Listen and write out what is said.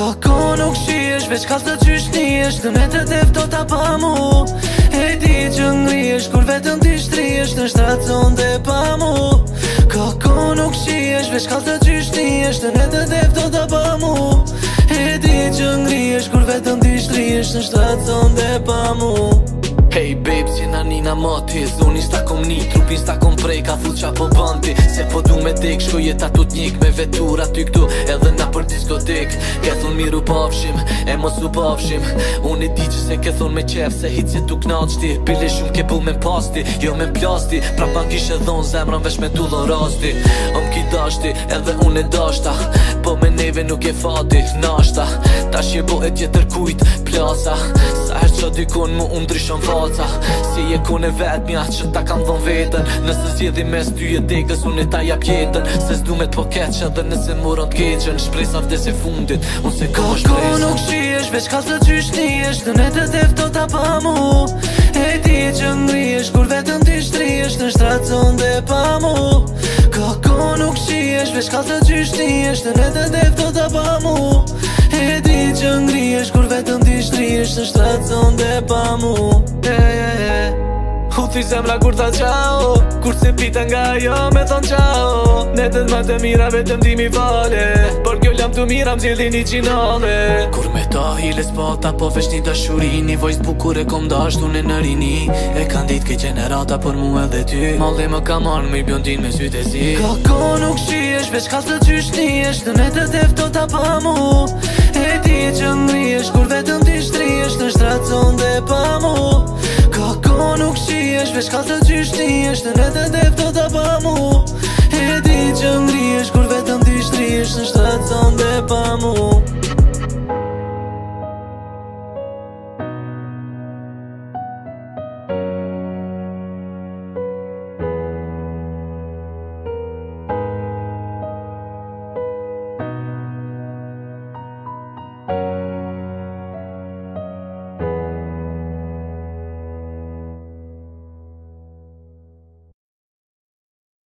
Ka ko nuk shiesh, veç ka të qysh njësh Të metët e fdota pa mu E di që ngriesh, kur vetëm ti shtriesh Në shtracon dhe pa mu Ka ko nuk shiesh, veç ka të qysh njësh Të metët e fdota pa mu E di që ngriesh, kur vetëm ti shtriesh Në shtracon dhe pa mu Hey babe, si na nina moti Zoni s'ta kom ni, trupin s'ta kom prej Ka thull qa po bëndi Se po du me dek, shko jeta tut njik Me vetur aty këtu, edhe na për diskotek Ke thun miru pafshim, e mos u pafshim Unë i di që se ke thun me qef Se hit si tu knaqti Pile shumë ke pull me pasti, jo me plasti Pra pa kishe dhon zemran vesh me tu dhon rasti Ki dashti, edhe unë e dashta Po me neve nuk e fati, nashta Ta shje bo e tjetër kujt, plasa Sa her që dikon mu ndryshon faca Si e kone vet mja që ta kam dhon vetën Nëse zjedhi mes ty e degës unë e ta jap jetën Se s'du me t'po keqen dhe nëse moron t'keqen Shpresa vdes e fundit, unë se ka shpresa Ka nuk shiesh, veç ka të qysh njësh Në netët e fdota pa mu E ti që ngriesh, kur vetëm ti shtriesh Në shtracon dhe pa mu Ka ko nuk shiesh, veç ka të qysh njësh Në netët e fdota pa mu E di që ngriesh, kur vetëm ti shtriesh Në shtracon dhe pa mu Huthi zemra kur ta qao Kur se pita nga jo me thon qao Netët ma të mira vetëm ti mi fale Por kjo lam të mira m'zjedhi një qinale Kur me ta hiles pata po vesh një dashuri Një vojz bukur e kom dasht unë në rini E kan dit ke gjenerata për mu edhe ty Malli më ka marrë me i bjondin me syt e zi Ka ko nuk shiesh, veç ka të qysh njësh Në netët e fdota pa mu E ti që ngriesh, kur vetëm ti shtriesh Në shtracon dhe pa mu Ka ko nuk shiesh, veç ka të qysh njësh Në netët e fdota pa mu E di që ngriesh, kur vetëm ti shtriesh Në shtracon dhe pa mu